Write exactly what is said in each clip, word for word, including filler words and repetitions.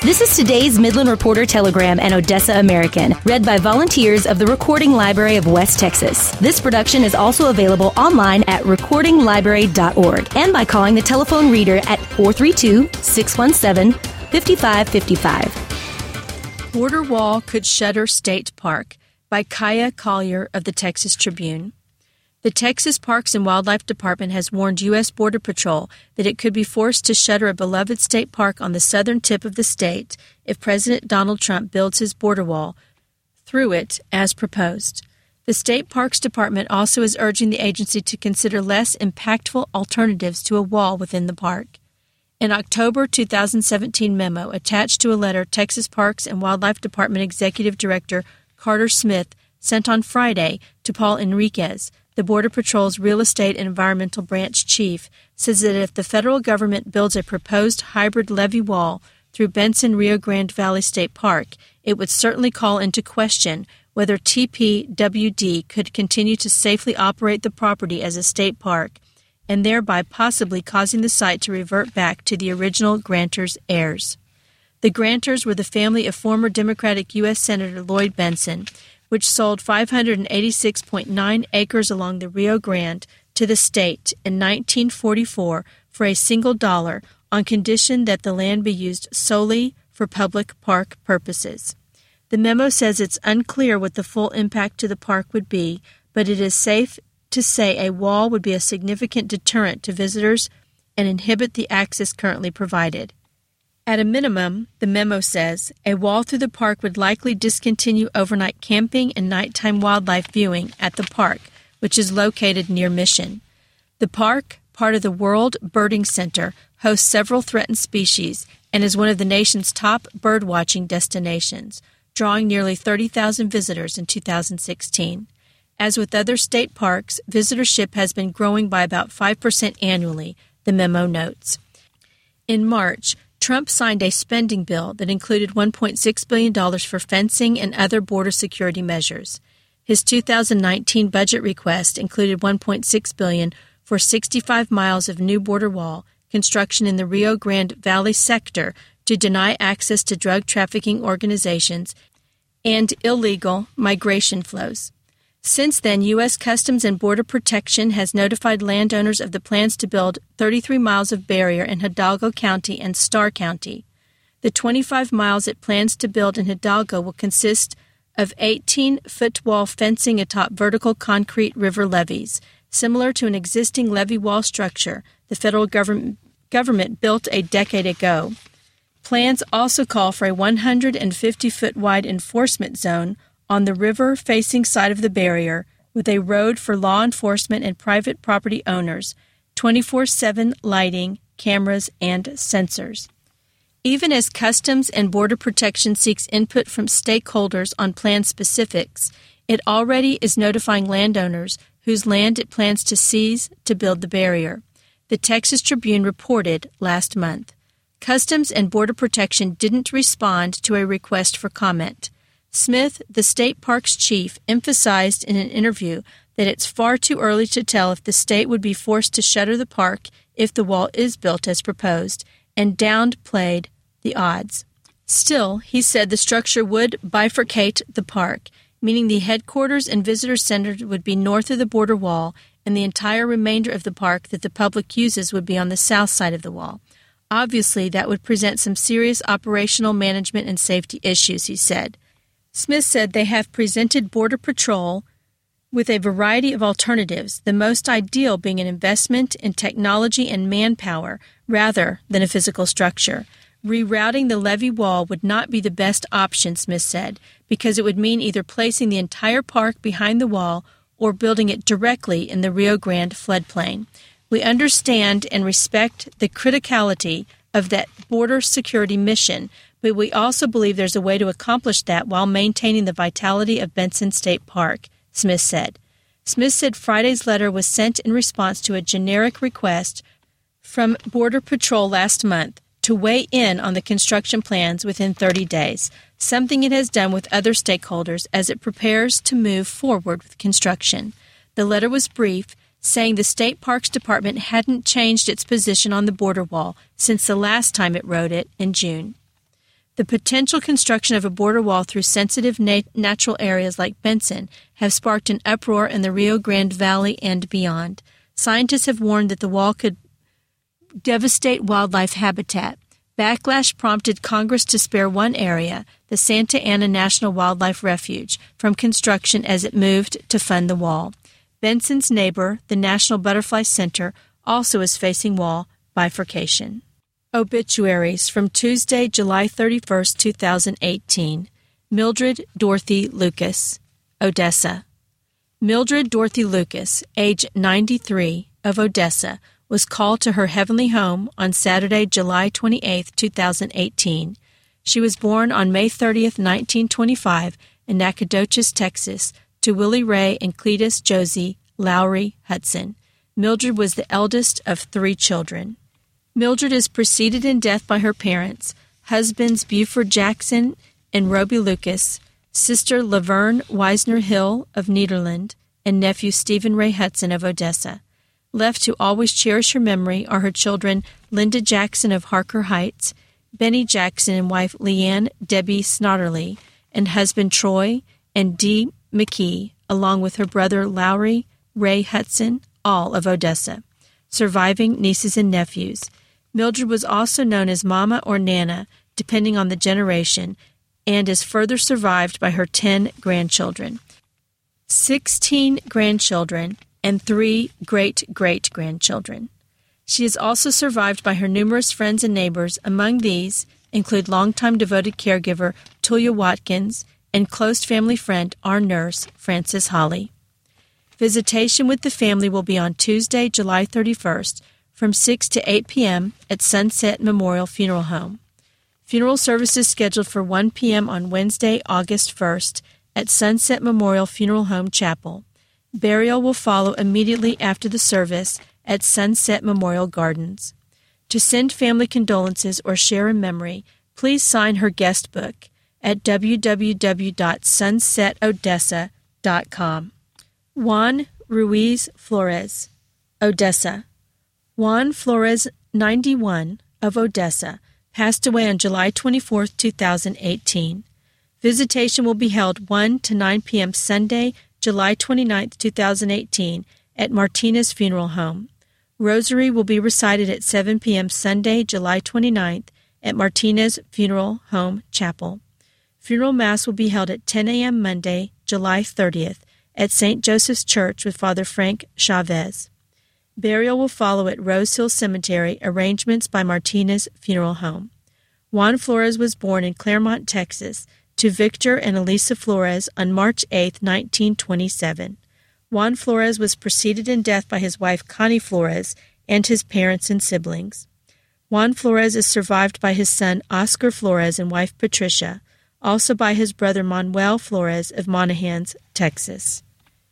This is today's Midland Reporter Telegram and Odessa American, read by volunteers of the Recording Library of West Texas. This production is also available online at recording library dot org and by calling the telephone reader at four three two, six one seven, five five five five. Border Wall Could Shutter State Park by Kaya Collier of the Texas Tribune. The Texas Parks and Wildlife Department has warned U S. Border Patrol that it could be forced to shutter a beloved state park on the southern tip of the state if President Donald Trump builds his border wall through it as proposed. The State Parks Department also is urging the agency to consider less impactful alternatives to a wall within the park. An October two thousand seventeen memo attached to a letter Texas Parks and Wildlife Department Executive Director Carter Smith sent on Friday to Paul Enriquez, the Border Patrol's Real Estate and Environmental Branch Chief, says that if the federal government builds a proposed hybrid levee wall through Benson Rio Grande Valley State Park, it would certainly call into question whether T P W D could continue to safely operate the property as a state park, and thereby possibly causing the site to revert back to the original grantors' heirs. The grantors were the family of former Democratic U S. Senator Lloyd Benson, which sold five hundred eighty-six point nine acres along the Rio Grande to the state in nineteen forty-four for a single dollar on condition that the land be used solely for public park purposes. The memo says it's unclear what the full impact to the park would be, but it is safe to say a wall would be a significant deterrent to visitors and inhibit the access currently provided. At a minimum, the memo says, a wall through the park would likely discontinue overnight camping and nighttime wildlife viewing at the park, which is located near Mission. The park, part of the World Birding Center, hosts several threatened species and is one of the nation's top bird-watching destinations, drawing nearly thirty thousand visitors in two thousand sixteen. As with other state parks, visitorship has been growing by about five percent annually, the memo notes. In March, Trump signed a spending bill that included one point six billion dollars for fencing and other border security measures. His two thousand nineteen budget request included one point six billion dollars for sixty-five miles of new border wall construction in the Rio Grande Valley sector to deny access to drug trafficking organizations and illegal migration flows. Since then, U S. Customs and Border Protection has notified landowners of the plans to build thirty-three miles of barrier in Hidalgo County and Starr County. The twenty-five miles it plans to build in Hidalgo will consist of eighteen-foot wall fencing atop vertical concrete river levees, similar to an existing levee wall structure the federal government, government built a decade ago. Plans also call for a one hundred fifty foot wide enforcement zone on the river-facing side of the barrier, with a road for law enforcement and private property owners, twenty-four seven lighting, cameras, and sensors. Even as Customs and Border Protection seeks input from stakeholders on plan specifics, it already is notifying landowners whose land it plans to seize to build the barrier. The Texas Tribune reported last month. Customs and Border Protection didn't respond to a request for comment. Smith, the state parks chief, emphasized in an interview that it's far too early to tell if the state would be forced to shutter the park if the wall is built as proposed, and downplayed the odds. Still, he said the structure would bifurcate the park, meaning the headquarters and visitor center would be north of the border wall, and the entire remainder of the park that the public uses would be on the south side of the wall. Obviously, that would present some serious operational management and safety issues, he said. Smith said they have presented Border Patrol with a variety of alternatives, the most ideal being an investment in technology and manpower rather than a physical structure. Rerouting the levee wall would not be the best option, Smith said, because it would mean either placing the entire park behind the wall or building it directly in the Rio Grande floodplain. We understand and respect the criticality of that border security mission, but we also believe there's a way to accomplish that while maintaining the vitality of Benson State Park, Smith said. Smith said Friday's letter was sent in response to a generic request from Border Patrol last month to weigh in on the construction plans within thirty days, something it has done with other stakeholders as it prepares to move forward with construction. The letter was brief, saying the State Parks Department hadn't changed its position on the border wall since the last time it wrote it in June. The potential construction of a border wall through sensitive nat- natural areas like Benson have sparked an uproar in the Rio Grande Valley and beyond. Scientists have warned that the wall could devastate wildlife habitat. Backlash prompted Congress to spare one area, the Santa Ana National Wildlife Refuge, from construction as it moved to fund the wall. Benson's neighbor, the National Butterfly Center, also is facing wall bifurcation. Obituaries from Tuesday, July thirty-first, two thousand eighteen. Mildred Dorothy Lucas, Odessa. Mildred Dorothy Lucas, age ninety-three, of Odessa, was called to her heavenly home on Saturday, July twenty-eighth, two thousand eighteen. She was born on May thirtieth, nineteen twenty-five, in Nacogdoches, Texas, to Willie Ray and Cletus Josie Lowry Hudson. Mildred was the eldest of three children. Mildred is preceded in death by her parents, husbands Buford Jackson and Roby Lucas, sister Laverne Weisner Hill of Nederland, and nephew Stephen Ray Hudson of Odessa. Left to always cherish her memory are her children Linda Jackson of Harker Heights, Benny Jackson and wife Leanne Debbie Snodderly, and husband Troy and Dee McKee, along with her brother Lowry Ray Hudson, all of Odessa. Surviving nieces and nephews. Mildred was also known as Mama or Nana, depending on the generation, and is further survived by her ten grandchildren, sixteen grandchildren, and three great-great-grandchildren. She is also survived by her numerous friends and neighbors. Among these include longtime devoted caregiver Tulia Watkins and close family friend, our nurse, Frances Holly. Visitation with the family will be on Tuesday, July thirty-first, from six to eight p.m. at Sunset Memorial Funeral Home. Funeral services scheduled for one p.m. on Wednesday, August first, at Sunset Memorial Funeral Home Chapel. Burial will follow immediately after the service at Sunset Memorial Gardens. To send family condolences or share a memory, please sign her guest book at w w w dot sunset odessa dot com. Juan Ruiz Flores, Odessa. Juan Flores, ninety-one, of Odessa, passed away on July twenty-fourth, two thousand eighteen. Visitation will be held one to nine p.m. Sunday, July twenty-ninth, two thousand eighteen, at Martinez Funeral Home. Rosary will be recited at seven p.m. Sunday, July twenty-ninth, at Martinez Funeral Home Chapel. Funeral Mass will be held at ten a.m. Monday, July thirtieth, at Saint Joseph's Church with Father Frank Chavez. Burial will follow at Rose Hill Cemetery, arrangements by Martinez Funeral Home. Juan Flores was born in Claremont, Texas, to Victor and Elisa Flores on March eighth, nineteen twenty-seven. Juan Flores was preceded in death by his wife Connie Flores and his parents and siblings. Juan Flores is survived by his son Oscar Flores and wife Patricia, also by his brother Manuel Flores of Monahans, Texas.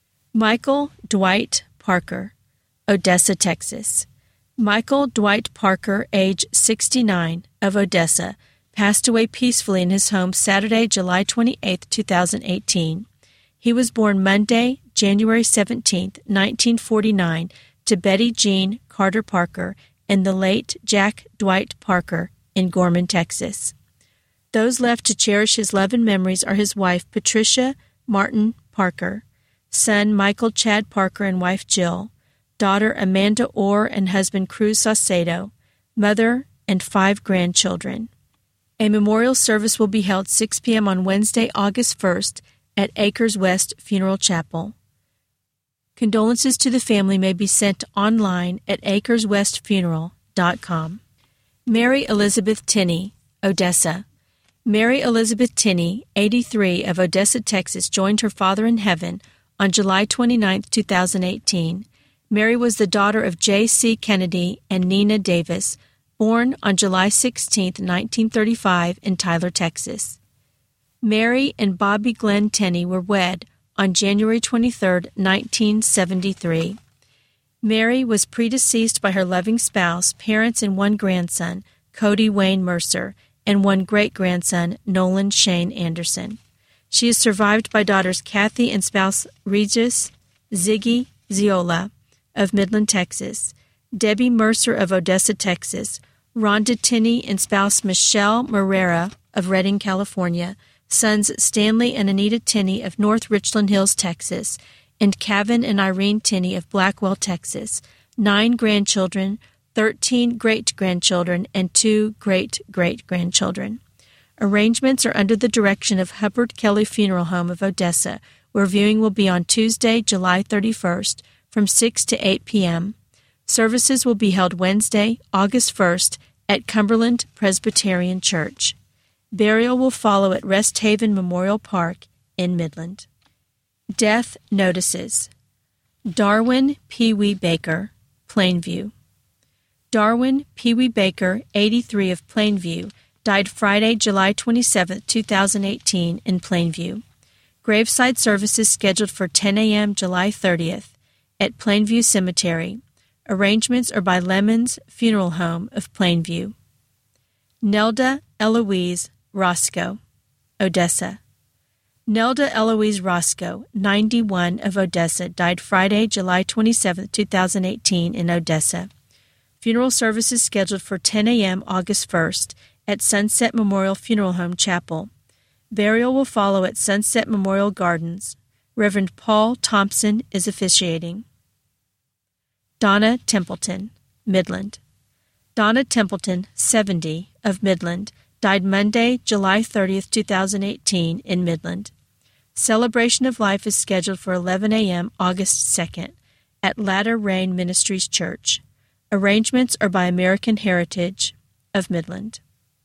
Michael Dwight Parker, Odessa, Texas. Michael Dwight Parker, age sixty-nine, of Odessa, passed away peacefully in his home Saturday, July twenty-eighth, two thousand eighteen. He was born Monday, January seventeenth, nineteen forty-nine, to Betty Jean Carter Parker and the late Jack Dwight Parker in Gorman, Texas. Those left to cherish his love and memories are his wife, Patricia Martin Parker, son Michael Chad Parker and wife Jill, daughter Amanda Orr and husband Cruz Saucedo, mother, and five grandchildren. A memorial service will be held six p.m. on Wednesday, August first, at Acres West Funeral Chapel. Condolences to the family may be sent online at acres west funeral dot com. Mary Elizabeth Tinney, Odessa. Mary Elizabeth Tinney, eighty-three, of Odessa, Texas, joined her father in heaven on July twenty-ninth, two thousand eighteen. Mary was the daughter of J C Kennedy and Nina Davis, born on July sixteenth, nineteen thirty-five, in Tyler, Texas. Mary and Bobby Glenn Tenney were wed on January twenty-third, nineteen seventy-three. Mary was predeceased by her loving spouse, parents, and one grandson, Cody Wayne Mercer, and one great-grandson, Nolan Shane Anderson. She is survived by daughters Kathy and spouse Regis Ziggy Ziola of Midland, Texas, Debbie Mercer of Odessa, Texas, Rhonda Tinney and spouse Michelle Marrera of Redding, California, sons Stanley and Anita Tenney of North Richland Hills, Texas, and Kevin and Irene Tenney of Blackwell, Texas, nine grandchildren, thirteen great-grandchildren, and two great-great-grandchildren. Arrangements are under the direction of Hubbard Kelly Funeral Home of Odessa, where viewing will be on Tuesday, July thirty-first, from six to eight p.m. Services will be held Wednesday, August first, at Cumberland Presbyterian Church. Burial will follow at Rest Haven Memorial Park in Midland. Death notices. Darwin Pee Wee Baker, Plainview. Darwin Pee Wee Baker, eighty-three, of Plainview, died Friday, July twenty-seventh, two thousand eighteen, in Plainview. Graveside services scheduled for ten a.m. July thirtieth at Plainview Cemetery. Arrangements are by Lemons Funeral Home of Plainview. Nelda Eloise Roscoe, Odessa. Nelda Eloise Roscoe, ninety-one, of Odessa, died Friday, July twenty-seventh, two thousand eighteen, in Odessa. Funeral services scheduled for ten a.m. August first at Sunset Memorial Funeral Home Chapel. Burial will follow at Sunset Memorial Gardens. Reverend Paul Thompson is officiating. Donna Templeton, Midland. Donna Templeton, seventy, of Midland, died Monday, July thirtieth, two thousand eighteen, in Midland. Celebration of life is scheduled for eleven a.m. August second at Latter Rain Ministries Church. Arrangements are by American Heritage of Midland.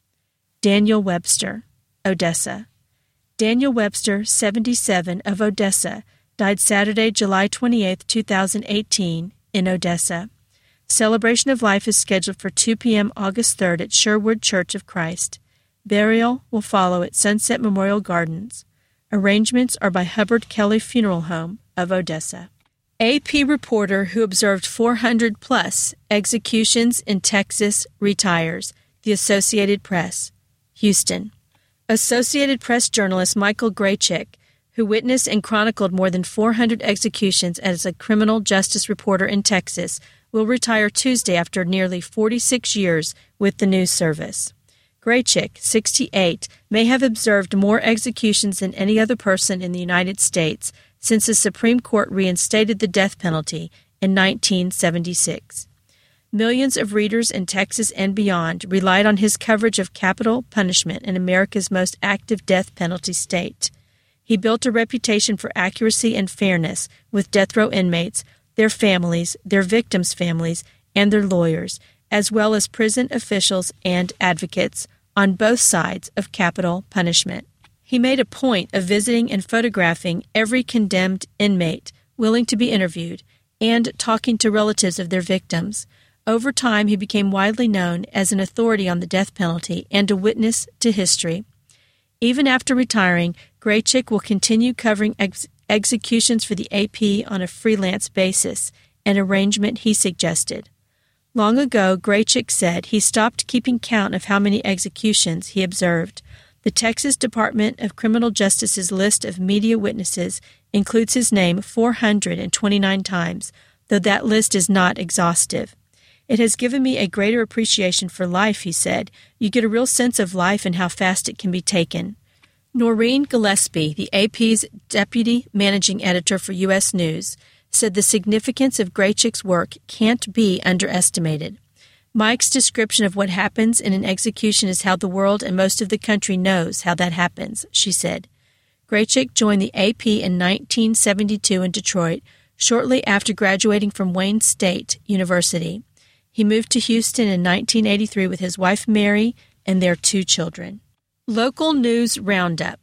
Daniel Webster, Odessa. Daniel Webster, seventy-seven, of Odessa, died Saturday, July twenty-eighth, two thousand eighteen, in Odessa. Celebration of life is scheduled for two p.m. August third at Sherwood Church of Christ. Burial will follow at Sunset Memorial Gardens. Arrangements are by Hubbard Kelly Funeral Home of Odessa. A P reporter who observed four hundred plus executions in Texas retires. The Associated Press. Houston. Associated Press journalist Michael Graychick, who witnessed and chronicled more than four hundred executions as a criminal justice reporter in Texas, will retire Tuesday after nearly forty-six years with the news service. Graychick, sixty-eight, may have observed more executions than any other person in the United States since the Supreme Court reinstated the death penalty in nineteen seventy-six. Millions of readers in Texas and beyond relied on his coverage of capital punishment in America's most active death penalty state. He built a reputation for accuracy and fairness with death row inmates, their families, their victims' families, and their lawyers, as well as prison officials and advocates on both sides of capital punishment. He made a point of visiting and photographing every condemned inmate willing to be interviewed and talking to relatives of their victims. Over time, he became widely known as an authority on the death penalty and a witness to history. Even after retiring, Graychick will continue covering ex- executions for the A P on a freelance basis, an arrangement he suggested. Long ago, Graychick said he stopped keeping count of how many executions he observed. The Texas Department of Criminal Justice's list of media witnesses includes his name four hundred twenty-nine times, though that list is not exhaustive. It has given me a greater appreciation for life, he said. You get a real sense of life and how fast it can be taken. Noreen Gillespie, the A P's deputy managing editor for U S News, said the significance of Graychick's work can't be underestimated. Mike's description of what happens in an execution is how the world and most of the country knows how that happens, she said. Graychick joined the A P in nineteen seventy-two in Detroit, shortly after graduating from Wayne State University. He moved to Houston in nineteen eighty-three with his wife Mary and their two children. Local News Roundup.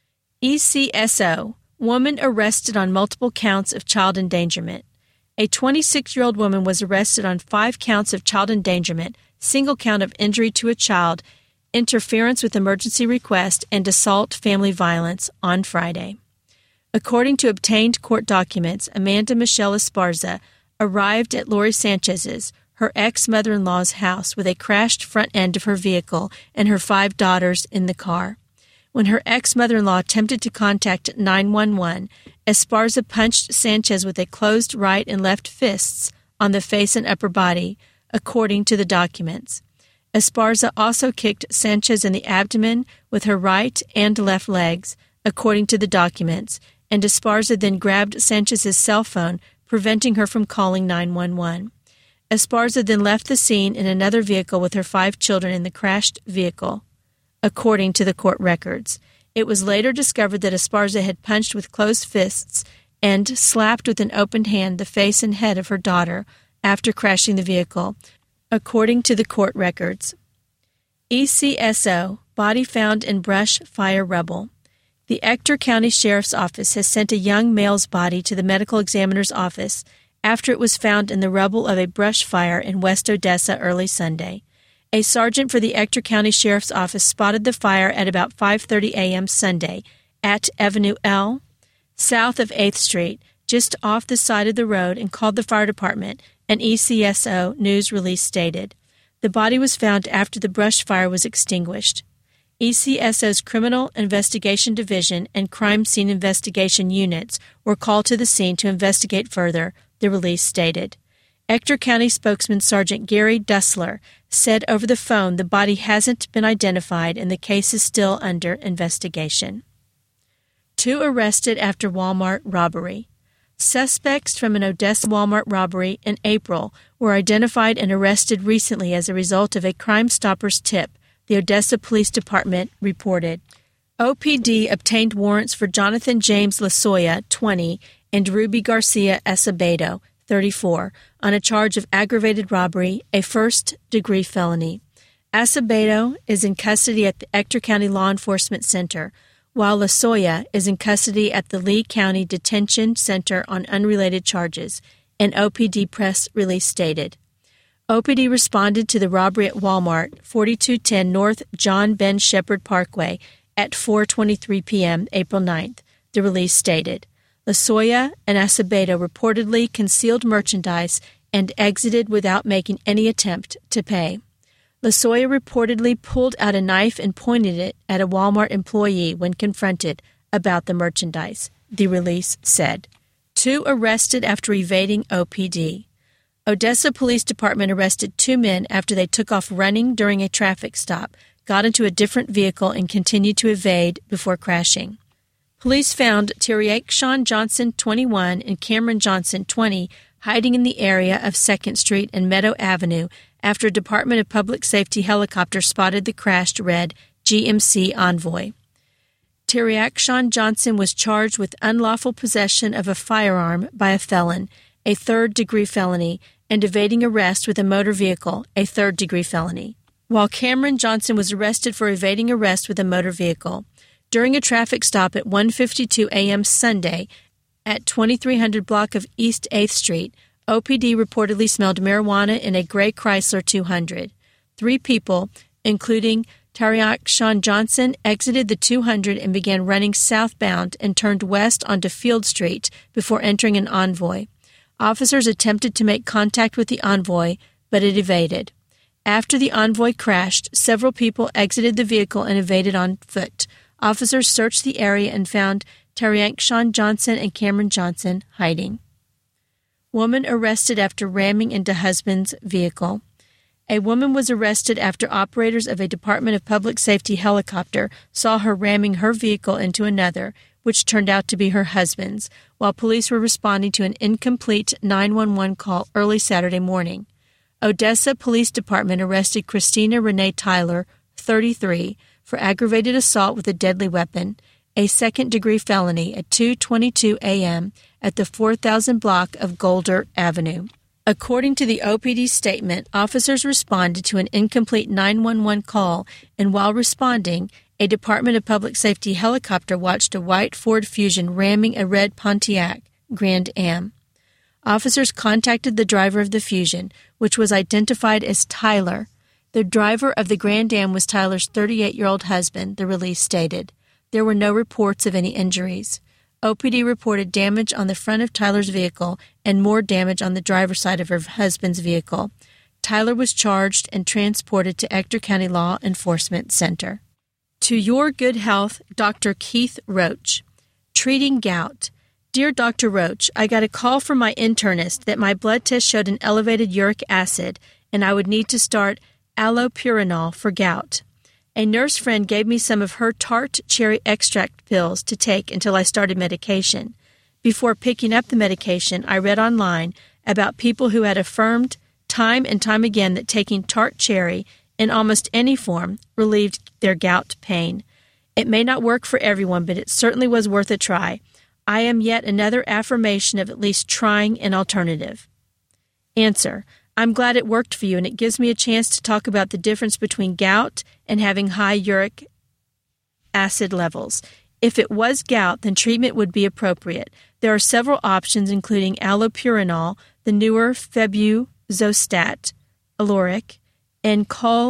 E C S O, woman arrested on multiple counts of child endangerment. A twenty-six-year-old woman was arrested on five counts of child endangerment, single count of injury to a child, interference with emergency request, and assault family violence on Friday. According to obtained court documents, Amanda Michelle Esparza arrived at Lori Sanchez's, her ex-mother-in-law's house, with a crashed front end of her vehicle and her five daughters in the car. When her ex-mother-in-law attempted to contact nine one one, Esparza punched Sanchez with a closed right and left fists on the face and upper body, according to the documents. Esparza also kicked Sanchez in the abdomen with her right and left legs, according to the documents, and Esparza then grabbed Sanchez's cell phone, preventing her from calling nine one one. Esparza then left the scene in another vehicle with her five children in the crashed vehicle, according to the court records. It was later discovered that Esparza had punched with closed fists and slapped with an open hand the face and head of her daughter after crashing the vehicle, according to the court records. E C S O, body found in brush fire rubble. The Ector County Sheriff's Office has sent a young male's body to the medical examiner's office after it was found in the rubble of a brush fire in West Odessa early Sunday. A sergeant for the Ector County Sheriff's Office spotted the fire at about five thirty a.m. Sunday at Avenue L, south of eighth Street, just off the side of the road, and called the fire department, an E C S O news release stated. The body was found after the brush fire was extinguished. E C S O's Criminal Investigation Division and Crime Scene Investigation units were called to the scene to investigate further, the release stated. Ector County spokesman Sergeant Gary Dussler said over the phone the body hasn't been identified and the case is still under investigation. Two arrested after Walmart robbery. Suspects from an Odessa Walmart robbery in April were identified and arrested recently as a result of a Crime Stoppers tip, the Odessa Police Department reported. O P D obtained warrants for Jonathan James Lasoya, twenty, and Ruby Garcia Acevedo, thirty-four, on a charge of aggravated robbery, a first-degree felony. Acevedo is in custody at the Ector County Law Enforcement Center, while Lasoya is in custody at the Lee County Detention Center on unrelated charges, an O P D press release stated. O P D responded to the robbery at Walmart, forty-two ten North John Ben Shepherd Parkway, at four twenty-three p.m. April ninth, the release stated. Lasoya and Acevedo reportedly concealed merchandise and exited without making any attempt to pay. Lasoya reportedly pulled out a knife and pointed it at a Walmart employee when confronted about the merchandise, the release said. Two arrested after evading O P D. Odessa Police Department arrested two men after they took off running during a traffic stop, got into a different vehicle, and continued to evade before crashing. Police found Tiriakshawn Johnson, twenty-one, and Cameron Johnson, twenty, hiding in the area of second Street and Meadow Avenue after a Department of Public Safety helicopter spotted the crashed red G M C Envoy. Tiriakshawn Johnson was charged with unlawful possession of a firearm by a felon, a third-degree felony, and evading arrest with a motor vehicle, a third-degree felony, while Cameron Johnson was arrested for evading arrest with a motor vehicle. During a traffic stop at one fifty-two a.m. Sunday at twenty-three hundred block of East eighth Street, O P D reportedly smelled marijuana in a gray Chrysler two hundred. Three people, including Tiriakshawn Johnson, exited the two hundred and began running southbound and turned west onto Field Street before entering an Envoy. Officers attempted to make contact with the Envoy, but it evaded. After the Envoy crashed, several people exited the vehicle and evaded on foot. Officers searched the area and found Tiriakshawn Johnson and Cameron Johnson hiding. Woman arrested after ramming into husband's vehicle. A woman was arrested after operators of a Department of Public Safety helicopter saw her ramming her vehicle into another, which turned out to be her husband's, while police were responding to an incomplete nine one one call early Saturday morning. Odessa Police Department arrested Christina Renee Tyler, thirty-three, for aggravated assault with a deadly weapon, a second-degree felony, at two twenty-two a.m. at the four thousand block of Golder Avenue. According to the O P D statement, officers responded to an incomplete nine one one call, and while responding, a Department of Public Safety helicopter watched a white Ford Fusion ramming a red Pontiac Grand Am. Officers contacted the driver of the Fusion, which was identified as Tyler. The driver of the Grand Am was Tyler's thirty-eight-year-old husband, the release stated. There were no reports of any injuries. O P D reported damage on the front of Tyler's vehicle and more damage on the driver's side of her husband's vehicle. Tyler was charged and transported to Ector County Law Enforcement Center. To your good health, Doctor Keith Roach. Treating gout. Dear Doctor Roach, I got a call from my internist that my blood test showed an elevated uric acid and I would need to start allopurinol for gout. A nurse friend gave me some of her tart cherry extract pills to take until I started medication. Before picking up the medication, I read online about people who had affirmed time and time again that taking tart cherry in almost any form relieved their gout pain. It may not work for everyone, but it certainly was worth a try. I am yet another affirmation of at least trying an alternative. Answer: I'm glad it worked for you, and it gives me a chance to talk about the difference between gout and having high uric acid levels. If it was gout, then treatment would be appropriate. There are several options, including allopurinol, the newer febuxostat, Aloric, and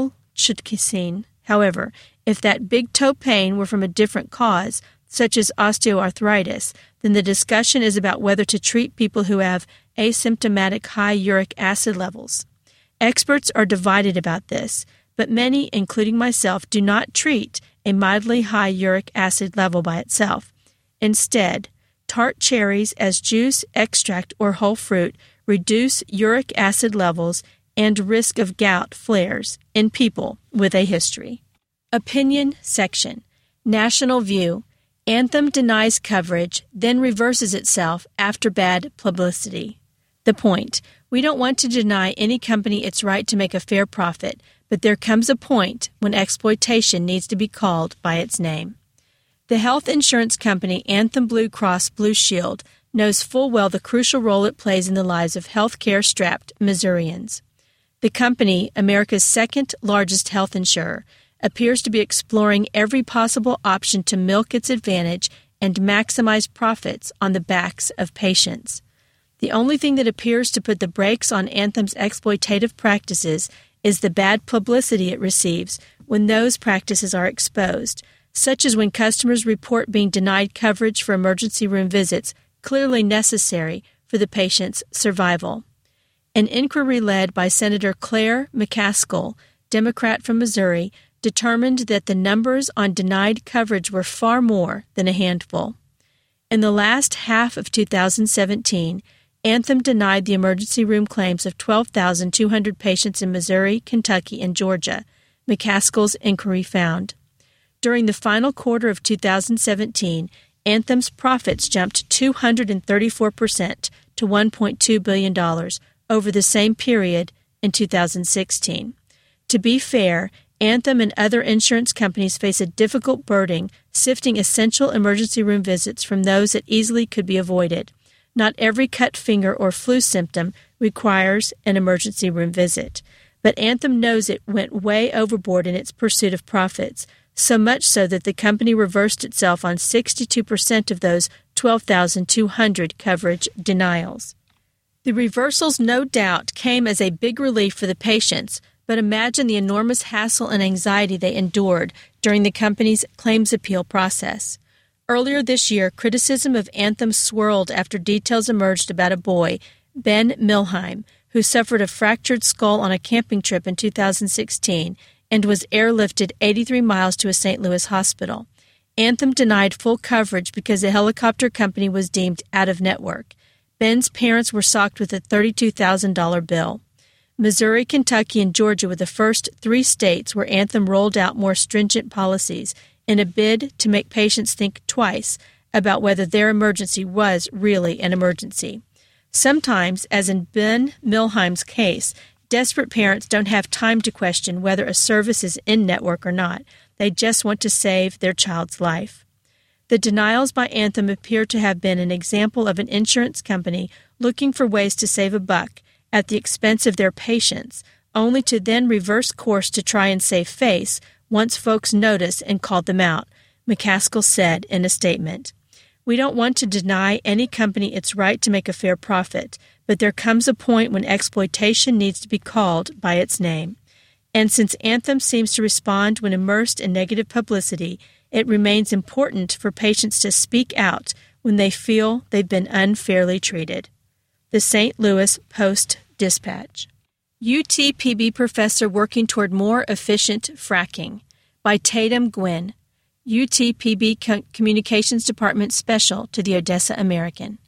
colchicine. However, if that big toe pain were from a different cause, such as osteoarthritis, then the discussion is about whether to treat people who have asymptomatic high uric acid levels. Experts are divided about this, but many, including myself, do not treat a mildly high uric acid level by itself. Instead, tart cherries as juice, extract, or whole fruit reduce uric acid levels and risk of gout flares in people with a history. Opinion section. National View. Anthem denies coverage, then reverses itself after bad publicity. The point: we don't want to deny any company its right to make a fair profit, but there comes a point when exploitation needs to be called by its name. The health insurance company Anthem Blue Cross Blue Shield knows full well the crucial role it plays in the lives of healthcare-strapped Missourians. The company, America's second largest health insurer, appears to be exploring every possible option to milk its advantage and maximize profits on the backs of patients. The only thing that appears to put the brakes on Anthem's exploitative practices is the bad publicity it receives when those practices are exposed, such as when customers report being denied coverage for emergency room visits clearly necessary for the patient's survival. An inquiry led by Senator Claire McCaskill, Democrat from Missouri, determined that the numbers on denied coverage were far more than a handful. In the last half of two thousand seventeen, Anthem denied the emergency room claims of twelve thousand two hundred patients in Missouri, Kentucky, and Georgia, McCaskill's inquiry found. During the final quarter of two thousand seventeen, Anthem's profits jumped two hundred thirty-four percent to one point two billion dollars over the same period in two thousand sixteen. To be fair, Anthem and other insurance companies face a difficult burden sifting essential emergency room visits from those that easily could be avoided. Not every cut finger or flu symptom requires an emergency room visit, but Anthem knows it went way overboard in its pursuit of profits, so much so that the company reversed itself on sixty-two percent of those twelve thousand two hundred coverage denials. The reversals no doubt came as a big relief for the patients, but imagine the enormous hassle and anxiety they endured during the company's claims appeal process. Earlier this year, criticism of Anthem swirled after details emerged about a boy, Ben Milheim, who suffered a fractured skull on a camping trip in two thousand sixteen and was airlifted eighty-three miles to a Saint Louis hospital. Anthem denied full coverage because the helicopter company was deemed out of network. Ben's parents were socked with a thirty-two thousand dollars bill. Missouri, Kentucky, and Georgia were the first three states where Anthem rolled out more stringent policies in a bid to make patients think twice about whether their emergency was really an emergency. Sometimes, as in Ben Milheim's case, desperate parents don't have time to question whether a service is in-network or not. They just want to save their child's life. The denials by Anthem appear to have been an example of an insurance company looking for ways to save a buck at the expense of their patients, only to then reverse course to try and save face once folks noticed and called them out, McCaskill said in a statement. We don't want to deny any company its right to make a fair profit, but there comes a point when exploitation needs to be called by its name. And since Anthem seems to respond when immersed in negative publicity, it remains important for patients to speak out when they feel they've been unfairly treated. The Saint Louis Post-Dispatch. U T P B professor working toward more efficient fracking by Tatum Gwynn, U T P B Co- Communications Department Special to the Odessa American.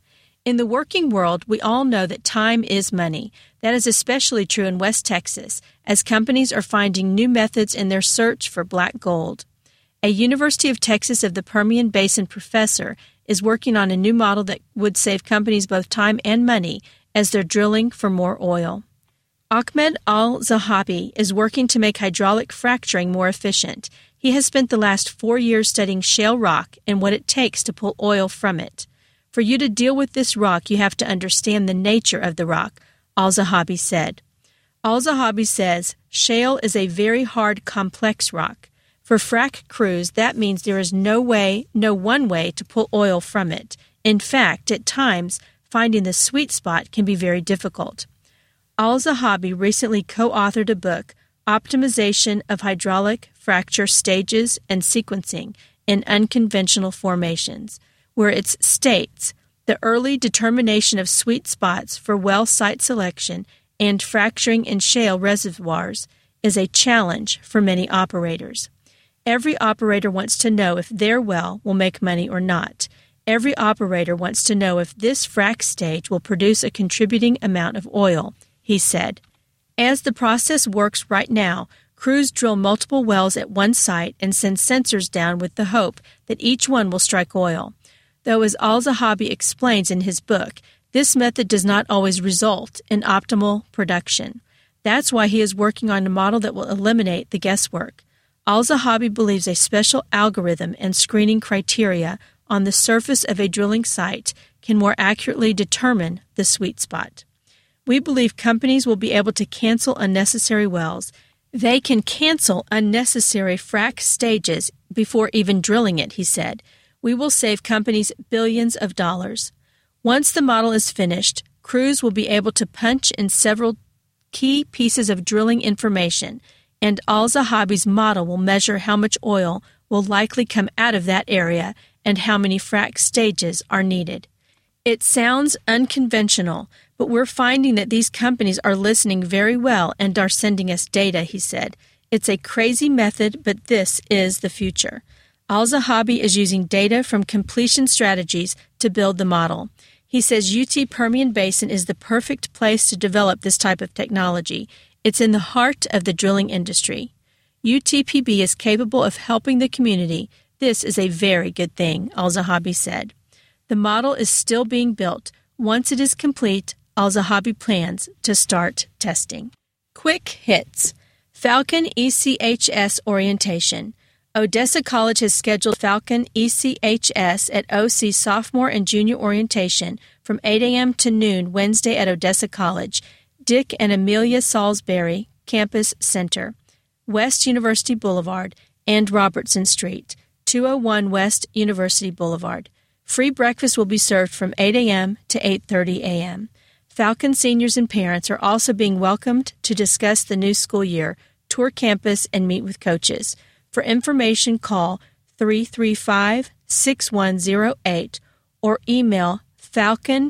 In the working world, we all know that time is money. That is especially true in West Texas, as companies are finding new methods in their search for black gold. A University of Texas of the Permian Basin professor is working on a new model that would save companies both time and money as they're drilling for more oil. Ahmed Al-Zahabi is working to make hydraulic fracturing more efficient. He has spent the last four years studying shale rock and what it takes to pull oil from it. For you to deal with this rock, you have to understand the nature of the rock, Al-Zahabi said. Al-Zahabi says, shale is a very hard, complex rock. For frac crews, that means there is no way, no one way to pull oil from it. In fact, at times, finding the sweet spot can be very difficult. Al-Zahabi recently co-authored a book, Optimization of Hydraulic Fracture Stages and Sequencing in Unconventional Formations, where it states the early determination of sweet spots for well site selection and fracturing in shale reservoirs is a challenge for many operators. Every operator wants to know if their well will make money or not. Every operator wants to know if this frac stage will produce a contributing amount of oil, he said. As the process works right now, crews drill multiple wells at one site and send sensors down with the hope that each one will strike oil. Though, as Al-Zahabi explains in his book, this method does not always result in optimal production. That's why he is working on a model that will eliminate the guesswork. Al-Zahabi believes a special algorithm and screening criteria on the surface of a drilling site can more accurately determine the sweet spot. We believe companies will be able to cancel unnecessary wells. They can cancel unnecessary frac stages before even drilling it, he said. We will save companies billions of dollars. Once the model is finished, crews will be able to punch in several key pieces of drilling information, and Al-Zahabi's model will measure how much oil will likely come out of that area and how many frac stages are needed. It sounds unconventional, but we're finding that these companies are listening very well and are sending us data, he said. It's a crazy method, but this is the future. Al-Zahabi is using data from completion strategies to build the model. He says U T Permian Basin is the perfect place to develop this type of technology. It's in the heart of the drilling industry. U T P B is capable of helping the community. This is a very good thing, Al-Zahabi said. The model is still being built. Once it is complete, Al-Zahabi plans to start testing. Quick hits. Falcon E C H S orientation. Odessa College has scheduled Falcon E C H S at O C sophomore and junior orientation from eight a.m. to noon Wednesday at Odessa College, Dick and Amelia Salisbury Campus Center, West University Boulevard, and Robertson Street, two oh one West University Boulevard. Free breakfast will be served from eight a.m. to eight thirty a.m. Falcon seniors and parents are also being welcomed to discuss the new school year, tour campus, and meet with coaches. For information, call three three five, six one zero eight or email falconechs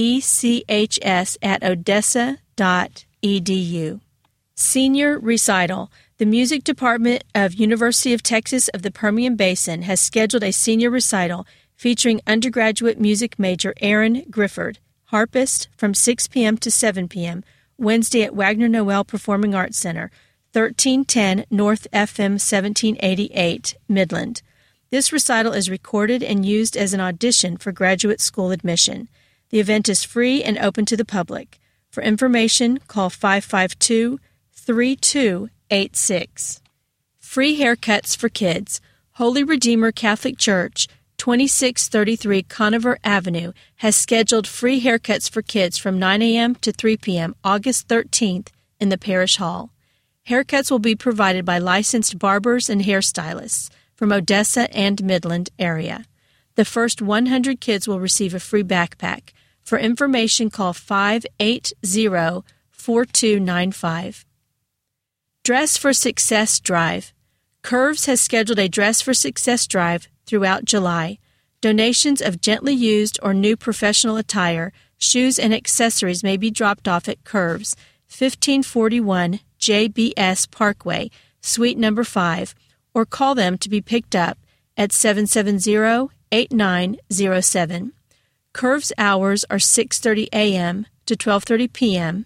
at odessa dot e d u. Senior Recital. The Music Department of University of Texas of the Permian Basin has scheduled a senior recital featuring undergraduate music major Aaron Grifford, harpist, from six p.m. to seven p.m., Wednesday at Wagner Noel Performing Arts Center, thirteen ten North F M seventeen eighty-eight, Midland. This recital is recorded and used as an audition for graduate school admission. The event is free and open to the public. For information, call five five two, three two eight six. Free haircuts for kids. Holy Redeemer Catholic Church, twenty-six thirty-three Conover Avenue, has scheduled free haircuts for kids from nine a.m. to three p.m. August thirteenth in the Parish Hall. Haircuts will be provided by licensed barbers and hairstylists from Odessa and Midland area. The first one hundred kids will receive a free backpack. For information, call five eight zero, four two nine five. Dress for Success Drive. Curves has scheduled a Dress for Success Drive throughout July. Donations of gently used or new professional attire, shoes, and accessories may be dropped off at Curves, fifteen forty-one J B S Parkway, Suite Number five, or call them to be picked up at seven seven zero, eight nine zero seven. Curve's hours are six thirty a.m. to twelve thirty p.m.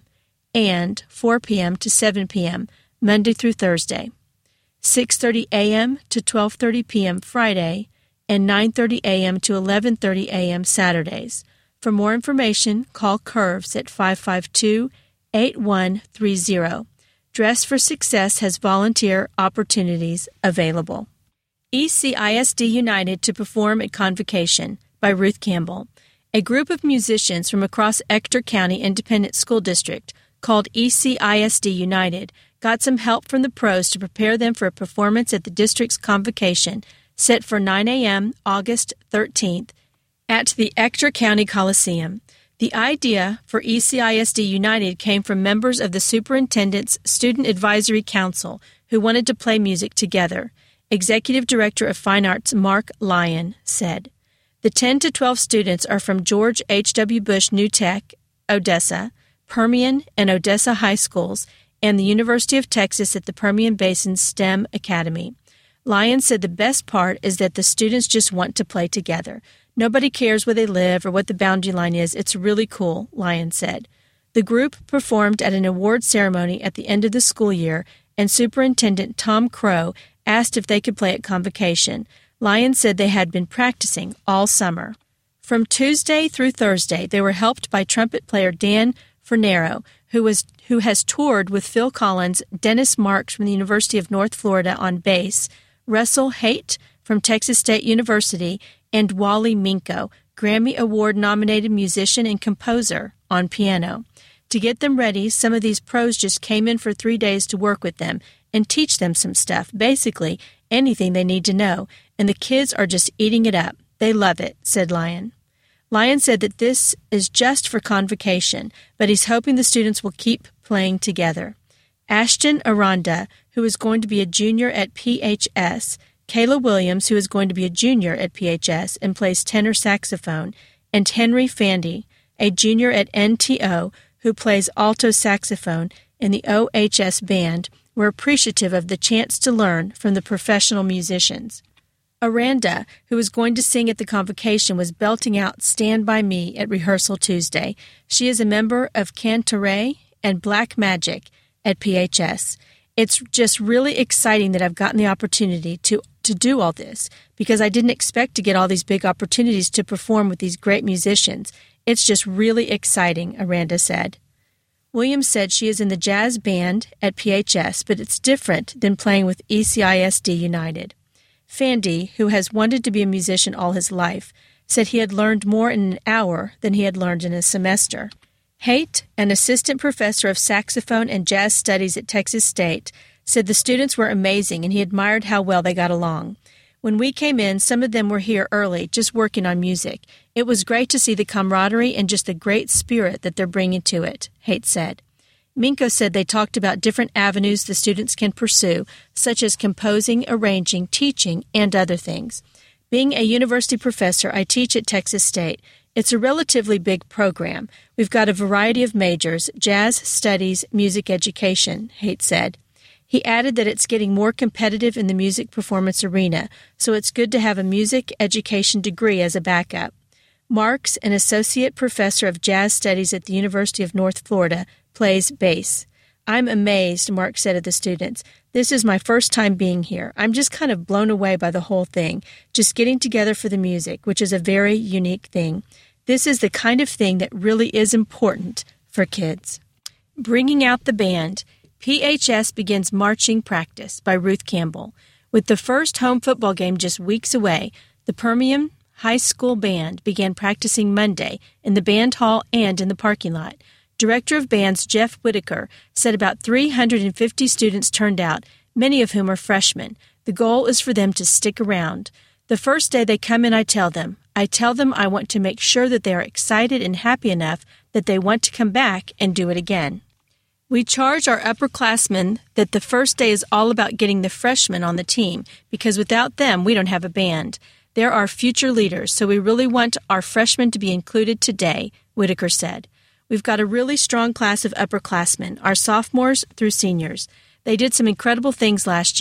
and four p.m. to seven p.m. Monday through Thursday, six thirty a.m. to twelve thirty p.m. Friday, and nine thirty a.m. to eleven thirty a.m. Saturdays. For more information, call Curves at five five two, eight one three zero. Dress for Success has volunteer opportunities available. E C I S D United to perform at Convocation by Ruth Campbell. A group of musicians from across Ector County Independent School District called E C I S D United got some help from the pros to prepare them for a performance at the district's convocation set for nine a.m. August thirteenth at the Ector County Coliseum. The idea for E C I S D United came from members of the Superintendent's Student Advisory Council who wanted to play music together. Executive Director of Fine Arts Mark Lyon said, "The ten to twelve students are from George H W. Bush New Tech, Odessa, Permian and Odessa High Schools, and the University of Texas at the Permian Basin STEM Academy." Lyon said the best part is that the students just want to play together. Nobody cares where they live or what the boundary line is. It's really cool, Lyon said. The group performed at an award ceremony at the end of the school year, and Superintendent Tom Crow asked if they could play at Convocation. Lyon said they had been practicing all summer. From Tuesday through Thursday, they were helped by trumpet player Dan Fernero, who was who has toured with Phil Collins, Dennis Marks from the University of North Florida on bass, Russell Haight from Texas State University, and Wally Minko, Grammy Award-nominated musician and composer, on piano. To get them ready, some of these pros just came in for three days to work with them and teach them some stuff, basically anything they need to know, and the kids are just eating it up. They love it, said Lyon. Lyon said that this is just for Convocation, but he's hoping the students will keep playing together. Ashton Aranda, who is going to be a junior at P H S, Kayla Williams, who is going to be a junior at P H S and plays tenor saxophone, and Henry Fandy, a junior at N T O, who plays alto saxophone in the O H S band, were appreciative of the chance to learn from the professional musicians. Aranda, who was going to sing at the convocation, was belting out Stand By Me at rehearsal Tuesday. She is a member of Cantoray and Black Magic at P H S. It's just really exciting that I've gotten the opportunity to, to do all this, because I didn't expect to get all these big opportunities to perform with these great musicians. It's just really exciting, Aranda said. Williams said she is in the jazz band at P H S, but it's different than playing with E C I S D United. Fandy, who has wanted to be a musician all his life, said he had learned more in an hour than he had learned in a semester. Haight, an assistant professor of saxophone and jazz studies at Texas State, said the students were amazing and he admired how well they got along. When we came in, some of them were here early, just working on music. It was great to see the camaraderie and just the great spirit that they're bringing to it, Haight said. Minko said they talked about different avenues the students can pursue, such as composing, arranging, teaching, and other things. Being a university professor, I teach at Texas State. It's a relatively big program. We've got a variety of majors, jazz, studies, music education, Haight said. He added that it's getting more competitive in the music performance arena, so it's good to have a music education degree as a backup. Marks, an associate professor of jazz studies at the University of North Florida, plays bass. I'm amazed, Mark said of the students. This is my first time being here. I'm just kind of blown away by the whole thing, just getting together for the music, which is a very unique thing. This is the kind of thing that really is important for kids. Bringing out the band. P H S begins marching practice by Ruth Campbell. With the first home football game just weeks away, the Permian High School Band began practicing Monday in the band hall and in the parking lot. Director of Bands Jeff Whitaker said about three hundred fifty students turned out, many of whom are freshmen. The goal is for them to stick around. The first day they come in, I tell them. I tell them I want to make sure that they are excited and happy enough that they want to come back and do it again. We charge our upperclassmen that the first day is all about getting the freshmen on the team, because without them, we don't have a band. They're our future leaders, so we really want our freshmen to be included today, Whitaker said. We've got a really strong class of upperclassmen, our sophomores through seniors. They did some incredible things last year.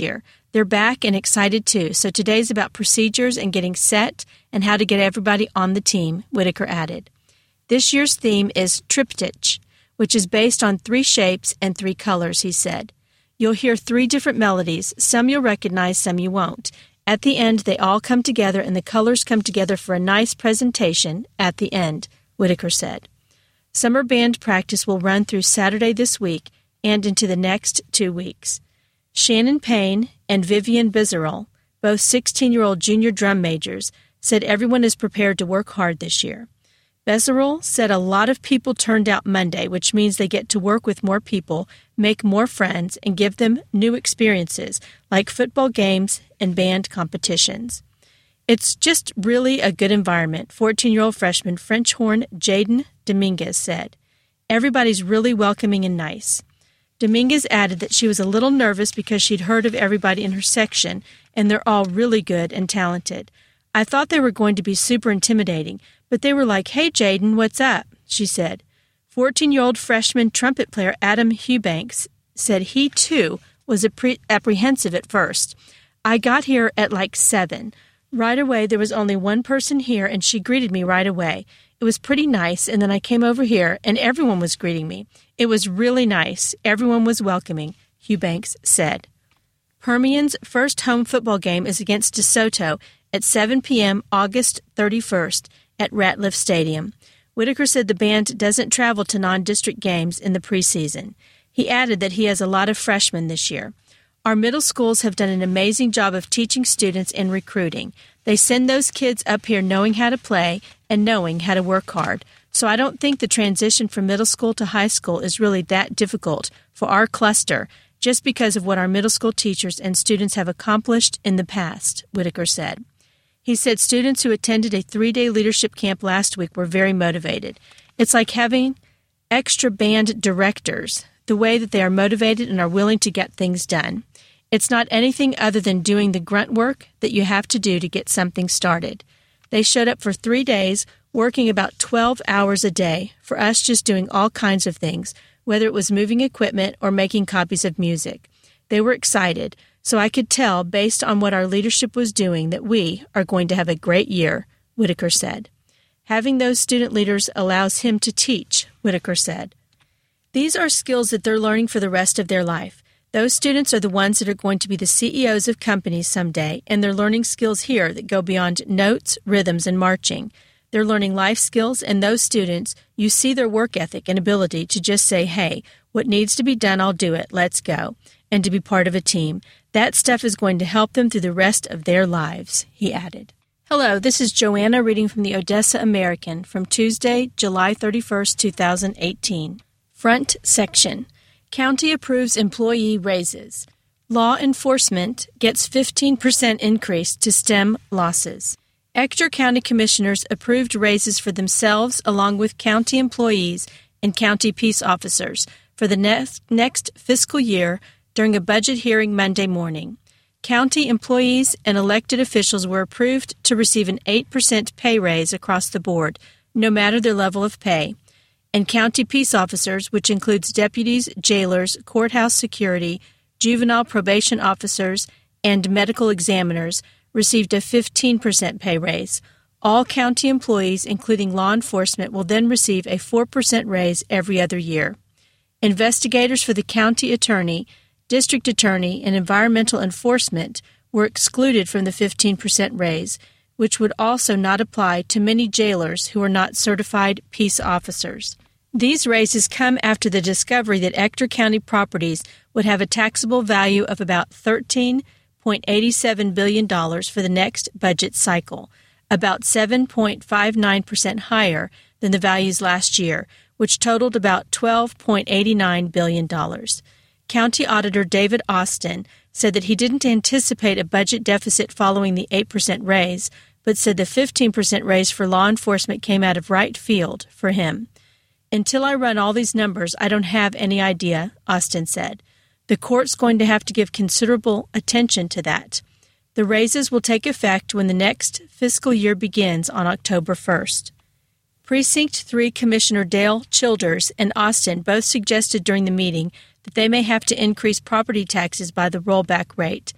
They're back and excited too, so today's about procedures and getting set and how to get everybody on the team, Whitaker added. This year's theme is Triptych, which is based on three shapes and three colors, he said. You'll hear three different melodies. Some you'll recognize, some you won't. At the end, they all come together and the colors come together for a nice presentation at the end, Whitaker said. Summer band practice will run through Saturday this week and into the next two weeks. Shannon Payne and Vivian Bizarrel, both sixteen-year-old junior drum majors, said everyone is prepared to work hard this year. Bezerel said a lot of people turned out Monday, which means they get to work with more people, make more friends, and give them new experiences, like football games and band competitions. It's just really a good environment, fourteen-year-old freshman French horn Jaden Dominguez said. Everybody's really welcoming and nice. Dominguez added that she was a little nervous because she'd heard of everybody in her section, and they're all really good and talented. I thought they were going to be super intimidating, but they were like, "Hey, Jaden, what's up?" she said. fourteen-year-old freshman trumpet player Adam Eubanks said he, too, was appre- apprehensive at first. I got here at like seven. Right away, there was only one person here, and she greeted me right away. It was pretty nice, and then I came over here, and everyone was greeting me. It was really nice. Everyone was welcoming, Eubanks said. Permian's first home football game is against DeSoto at seven p.m. August thirty-first at Ratliff Stadium. Whitaker said the band doesn't travel to non-district games in the preseason. He added that he has a lot of freshmen this year. Our middle schools have done an amazing job of teaching students and recruiting. They send those kids up here knowing how to play and knowing how to work hard. So I don't think the transition from middle school to high school is really that difficult for our cluster, just because of what our middle school teachers and students have accomplished in the past, Whitaker said. He said students who attended a three-day leadership camp last week were very motivated. It's like having extra band directors, the way that they are motivated and are willing to get things done. It's not anything other than doing the grunt work that you have to do to get something started. They showed up for three days, working about twelve hours a day, for us just doing all kinds of things, whether it was moving equipment or making copies of music. They were excited, so I could tell, based on what our leadership was doing, that we are going to have a great year, Whitaker said. Having those student leaders allows him to teach, Whitaker said. These are skills that they're learning for the rest of their life. Those students are the ones that are going to be the C E Os of companies someday, and they're learning skills here that go beyond notes, rhythms, and marching. They're learning life skills, and those students, you see their work ethic and ability to just say, hey, what needs to be done, I'll do it, let's go, and to be part of a team. That stuff is going to help them through the rest of their lives, he added. Hello, this is Joanna reading from the Odessa American from Tuesday, July thirty-first, two thousand eighteen. Front section. County approves employee raises. Law enforcement gets fifteen percent increase to stem losses. Ector County Commissioners approved raises for themselves along with county employees and county peace officers for the next, next fiscal year during a budget hearing Monday morning. County employees and elected officials were approved to receive an eight percent pay raise across the board, no matter their level of pay. And county peace officers, which includes deputies, jailers, courthouse security, juvenile probation officers, and medical examiners, received a fifteen percent pay raise. All county employees, including law enforcement, will then receive a four percent raise every other year. Investigators for the county attorney, district attorney, and environmental enforcement were excluded from the fifteen percent raise, which would also not apply to many jailers who are not certified peace officers. These raises come after the discovery that Ector County properties would have a taxable value of about thirteen point eight seven billion dollars for the next budget cycle, about seven point five nine percent higher than the values last year, which totaled about twelve point eight nine billion dollars. County Auditor David Austin said that he didn't anticipate a budget deficit following the eight percent raise, but said the fifteen percent raise for law enforcement came out of right field for him. Until I run all these numbers, I don't have any idea, Austin said. The court's going to have to give considerable attention to that. The raises will take effect when the next fiscal year begins on October first. Precinct three Commissioner Dale Childers and Austin both suggested during the meeting that they may have to increase property taxes by the rollback rate.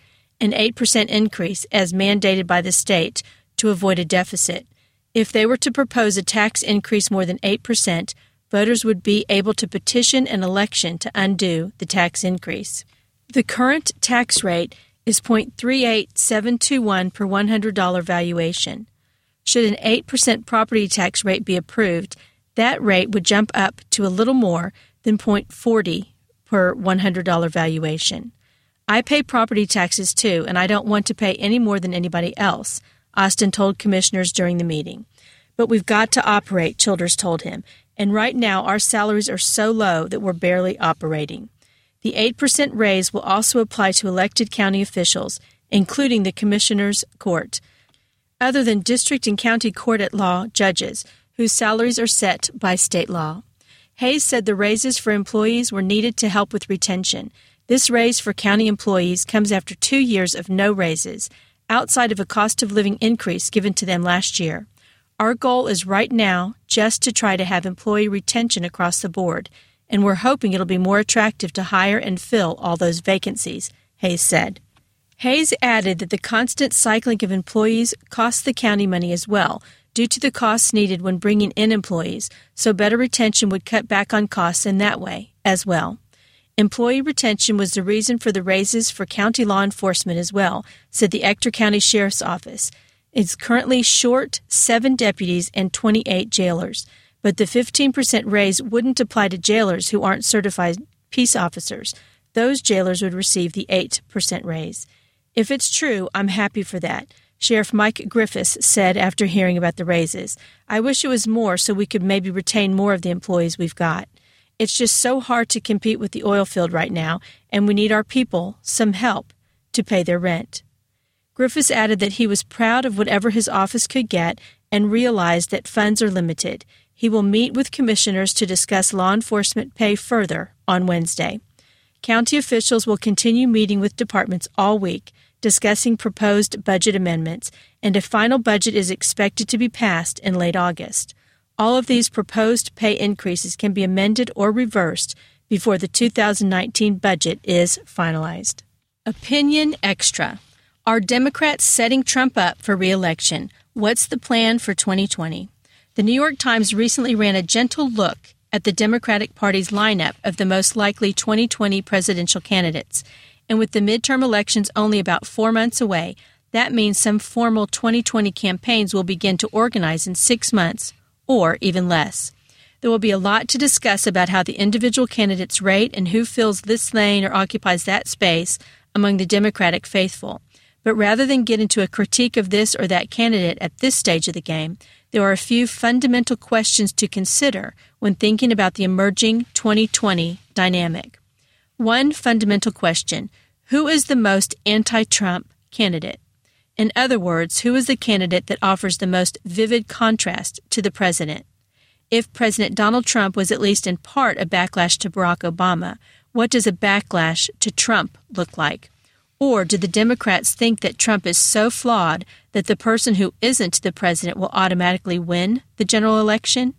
an eight percent increase as mandated by the state to avoid a deficit. If they were to propose a tax increase more than eight percent, voters would be able to petition an election to undo the tax increase. The current tax rate is zero point three eight seven two one per one hundred dollars valuation. Should an eight percent property tax rate be approved, that rate would jump up to a little more than zero point four zero per one hundred dollars valuation. I pay property taxes too, and I don't want to pay any more than anybody else, Austin told commissioners during the meeting. But we've got to operate, Childers told him, and right now our salaries are so low that we're barely operating. The eight percent raise will also apply to elected county officials, including the Commissioners' Court, other than district and county court at law judges, whose salaries are set by state law. Hayes said the raises for employees were needed to help with retention. This raise for county employees comes after two years of no raises, outside of a cost of living increase given to them last year. Our goal is right now just to try to have employee retention across the board, and we're hoping it'll be more attractive to hire and fill all those vacancies, Hayes said. Hayes added that the constant cycling of employees costs the county money as well, due to the costs needed when bringing in employees, so better retention would cut back on costs in that way as well. Employee retention was the reason for the raises for county law enforcement as well, said the Ector County Sheriff's Office. It's currently short seven deputies and twenty-eight jailers, but the fifteen percent raise wouldn't apply to jailers who aren't certified peace officers. Those jailers would receive the eight percent raise. If it's true, I'm happy for that, Sheriff Mike Griffiths said after hearing about the raises. I wish it was more so we could maybe retain more of the employees we've got. It's just so hard to compete with the oil field right now, and we need our people some help to pay their rent. Griffiths added that he was proud of whatever his office could get and realized that funds are limited. He will meet with commissioners to discuss law enforcement pay further on Wednesday. County officials will continue meeting with departments all week, discussing proposed budget amendments, and a final budget is expected to be passed in late August. All of these proposed pay increases can be amended or reversed before the two thousand nineteen budget is finalized. Opinion Extra. Are Democrats setting Trump up for re-election? What's the plan for twenty twenty? The New York Times recently ran a gentle look at the Democratic Party's lineup of the most likely twenty twenty presidential candidates. And with the midterm elections only about four months away, that means some formal twenty twenty campaigns will begin to organize in six months, or even less. There will be a lot to discuss about how the individual candidates rate and who fills this lane or occupies that space among the Democratic faithful. But rather than get into a critique of this or that candidate at this stage of the game, there are a few fundamental questions to consider when thinking about the emerging twenty twenty dynamic. One fundamental question: who is the most anti-Trump candidate? In other words, who is the candidate that offers the most vivid contrast to the president? If President Donald Trump was at least in part a backlash to Barack Obama, what does a backlash to Trump look like? Or do the Democrats think that Trump is so flawed that the person who isn't the president will automatically win the general election?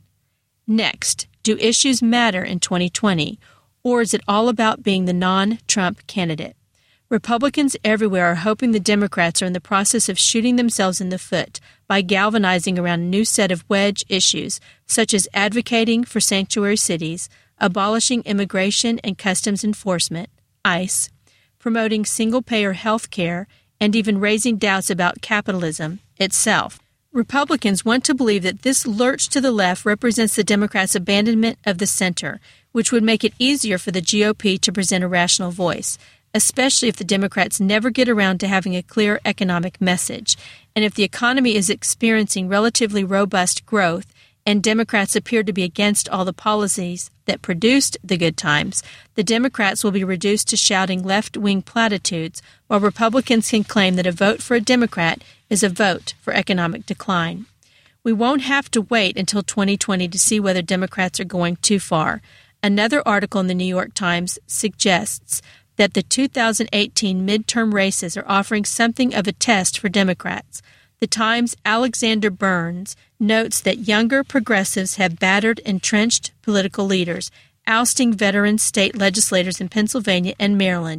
Next, do issues matter in twenty twenty, or is it all about being the non-Trump candidate? Republicans everywhere are hoping the Democrats are in the process of shooting themselves in the foot by galvanizing around a new set of wedge issues, such as advocating for sanctuary cities, abolishing immigration and customs enforcement, ICE, promoting single-payer health care, and even raising doubts about capitalism itself. Republicans want to believe that this lurch to the left represents the Democrats' abandonment of the center, which would make it easier for the G O P to present a rational voice, especially if the Democrats never get around to having a clear economic message. And if the economy is experiencing relatively robust growth and Democrats appear to be against all the policies that produced the good times, the Democrats will be reduced to shouting left-wing platitudes, while Republicans can claim that a vote for a Democrat is a vote for economic decline. We won't have to wait until twenty twenty to see whether Democrats are going too far. Another article in the New York Times suggests that the two thousand eighteen midterm races are offering something of a test for Democrats. The Times' Alexander Burns notes that younger progressives have battered entrenched political leaders, ousting veteran state legislators in Pennsylvania and Maryland,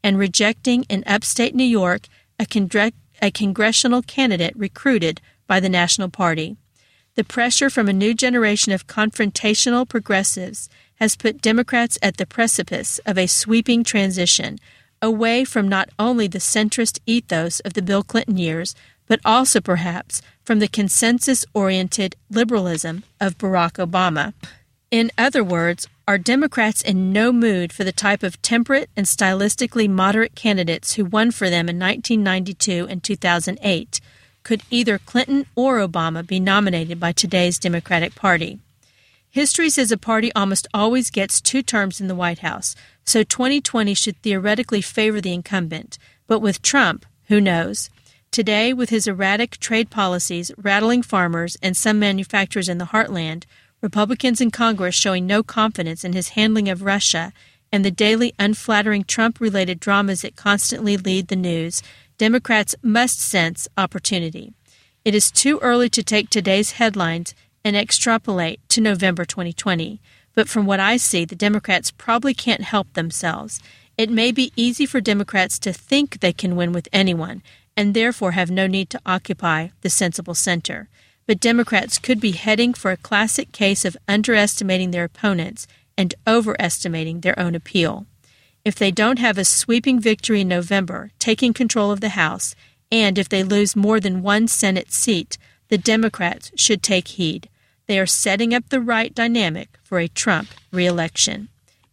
and rejecting in upstate New York a, congre- a congressional candidate recruited by the National Party. The pressure from a new generation of confrontational progressives has put Democrats at the precipice of a sweeping transition away from not only the centrist ethos of the Bill Clinton years, but also perhaps from the consensus-oriented liberalism of Barack Obama. In other words, are Democrats in no mood for the type of temperate and stylistically moderate candidates who won for them in nineteen ninety-two and two thousand eight? Could either Clinton or Obama be nominated by today's Democratic Party? History says a party almost always gets two terms in the White House, so twenty twenty should theoretically favor the incumbent. But with Trump, who knows? Today, with his erratic trade policies rattling farmers and some manufacturers in the heartland, Republicans in Congress showing no confidence in his handling of Russia, and the daily unflattering Trump-related dramas that constantly lead the news, Democrats must sense opportunity. It is too early to take today's headlines and extrapolate to November twenty twenty. But from what I see, the Democrats probably can't help themselves. It may be easy for Democrats to think they can win with anyone, and therefore have no need to occupy the sensible center. But Democrats could be heading for a classic case of underestimating their opponents and overestimating their own appeal. If they don't have a sweeping victory in November, taking control of the House, and if they lose more than one Senate seat, the Democrats should take heed. They are setting up the right dynamic for a Trump re-election.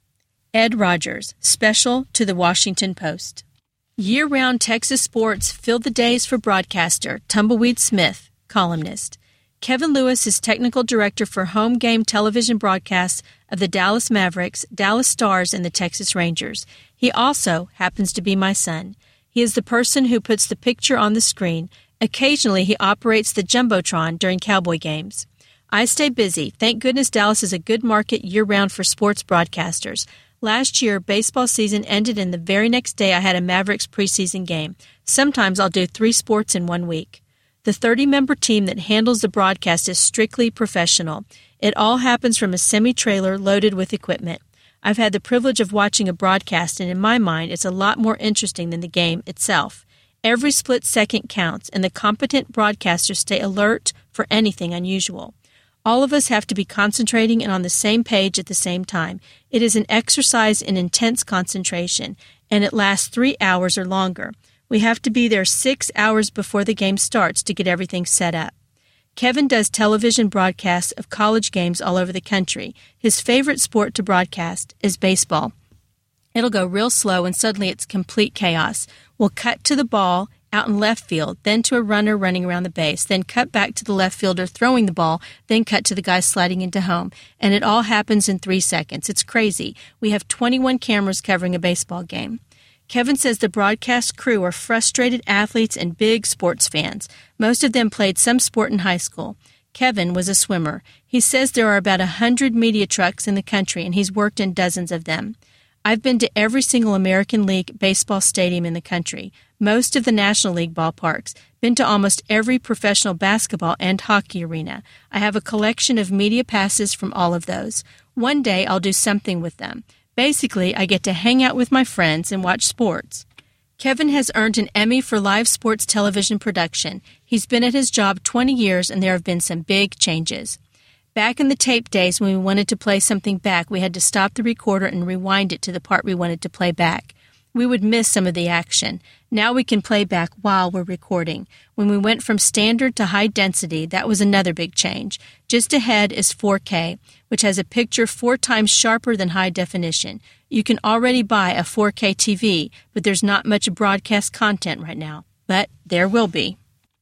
Ed Rogers, special to the Washington Post. Year-round Texas sports filled the days for broadcaster Tumbleweed Smith, columnist. Kevin Lewis is technical director for home game television broadcasts of the Dallas Mavericks, Dallas Stars, and the Texas Rangers. He also happens to be my son. He is the person who puts the picture on the screen. Occasionally, he operates the Jumbotron during Cowboy games. I stay busy. Thank goodness Dallas is a good market year-round for sports broadcasters. Last year, baseball season ended, and the very next day I had a Mavericks preseason game. Sometimes I'll do three sports in one week. The thirty-member team that handles the broadcast is strictly professional. It all happens from a semi-trailer loaded with equipment. I've had the privilege of watching a broadcast, and in my mind, it's a lot more interesting than the game itself. Every split second counts, and the competent broadcasters stay alert for anything unusual. All of us have to be concentrating and on the same page at the same time. It is an exercise in intense concentration, and it lasts three hours or longer. We have to be there six hours before the game starts to get everything set up. Kevin does television broadcasts of college games all over the country. His favorite sport to broadcast is baseball. It'll go real slow, and suddenly it's complete chaos. We'll cut to the ball out in left field, then to a runner running around the base, then cut back to the left fielder throwing the ball, then cut to the guy sliding into home. And it all happens in three seconds. It's crazy. We have twenty-one cameras covering a baseball game. Kevin says the broadcast crew are frustrated athletes and big sports fans. Most of them played some sport in high school. Kevin was a swimmer. He says there are about a hundred media trucks in the country, and he's worked in dozens of them. I've been to every single American League baseball stadium in the country, most of the National League ballparks, been to almost every professional basketball and hockey arena. I have a collection of media passes from all of those. One day I'll do something with them. Basically, I get to hang out with my friends and watch sports. Kevin has earned an Emmy for live sports television production. He's been at his job twenty years, and there have been some big changes. Back in the tape days when we wanted to play something back, we had to stop the recorder and rewind it to the part we wanted to play back. We would miss some of the action. Now we can play back while we're recording. When we went from standard to high density, that was another big change. Just ahead is four K, which has a picture four times sharper than high definition. You can already buy a four K T V, but there's not much broadcast content right now. But there will be.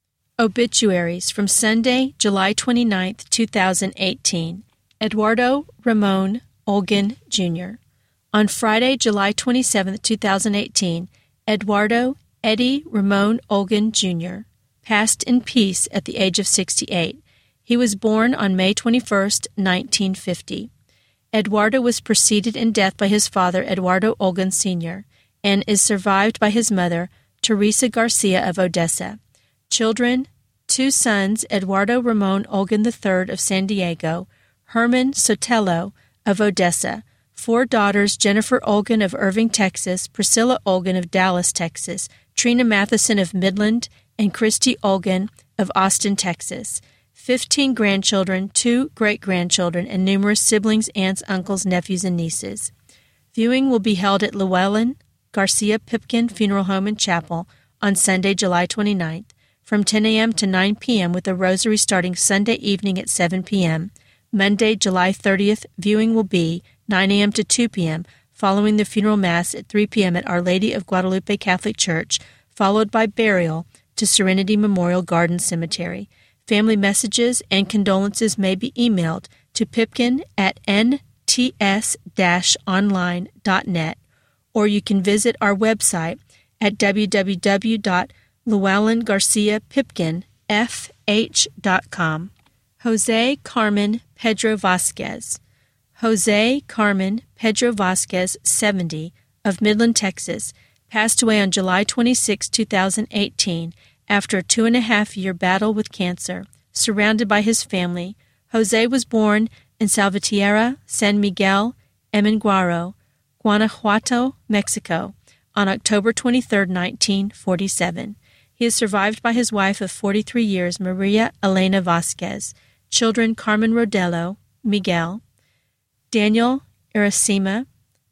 Obituaries from Sunday, July twenty-ninth, two thousand eighteen. Eduardo Ramon Olguin, Junior On Friday, July twenty-seventh, two thousand eighteen, Eduardo Eddie Ramon Olguin, Junior passed in peace at the age of sixty-eight. He was born on May twenty-first, nineteen fifty. Eduardo was preceded in death by his father, Eduardo Olguin, Senior, and is survived by his mother, Teresa Garcia of Odessa. Children, two sons, Eduardo Ramon Olguin the third of San Diego, Herman Sotelo of Odessa, Four daughters, Jennifer Olgan of Irving, Texas, Priscilla Olgan of Dallas, Texas, Trina Matheson of Midland, and Christy Olgan of Austin, Texas. Fifteen grandchildren, two great-grandchildren, and numerous siblings, aunts, uncles, nephews, and nieces. Viewing will be held at Llewellyn Garcia Pipkin Funeral Home and Chapel on Sunday, July twenty-ninth, from ten a.m. to nine p.m. with a rosary starting Sunday evening at seven p.m. Monday, July thirtieth, viewing will be nine a.m. to two p.m., following the funeral mass at three p.m. at Our Lady of Guadalupe Catholic Church, followed by burial to Serenity Memorial Garden Cemetery. Family messages and condolences may be emailed to pipkin at n t s dash online dot net, or you can visit our website at w w w dot llewellyn garcia pipkin f h dot com. Jose Carmen Pedro Vasquez. Jose Carmen Pedro Vasquez, seventy, of Midland, Texas, passed away on July twenty-sixth, two thousand eighteen, after a two-and-a-half-year battle with cancer. Surrounded by his family, Jose was born in Salvatierra, San Miguel, Emenguaro, Guanajuato, Mexico, on October twenty-third, nineteen forty-seven. He is survived by his wife of forty-three years, Maria Elena Vasquez, children Carmen Rodello, Miguel, Daniel Iracema,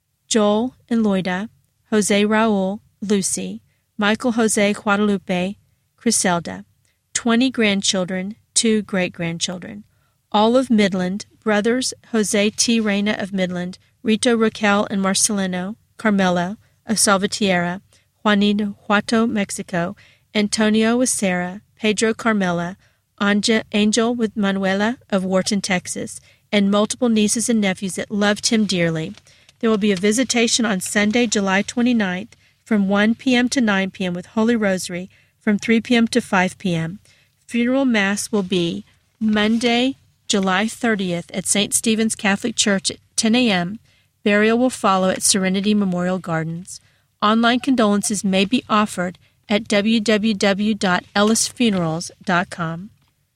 Joel and Loida, Jose Raul, Lucy, Michael Jose Guadalupe, Criselda, twenty grandchildren, two great-grandchildren, all of Midland, brothers Jose T. Reyna of Midland, Rito Raquel and Marcelino, Carmela of Salvatierra, Juanito Huato, Mexico, Antonio with Sarah, Pedro Carmela, Anja, Angel with Manuela of Wharton, Texas, and multiple nieces and nephews that loved him dearly. There will be a visitation on Sunday, July twenty-ninth, from one p.m. to nine p.m. with Holy Rosary from three p.m. to five p.m. Funeral Mass will be Monday, July thirtieth at Saint Stephen's Catholic Church at ten a.m. Burial will follow at Serenity Memorial Gardens. Online condolences may be offered at w w w dot ellis funerals dot com.